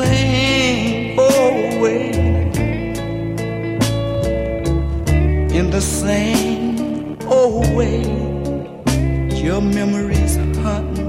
same old way, in the same old way. Your memories hunt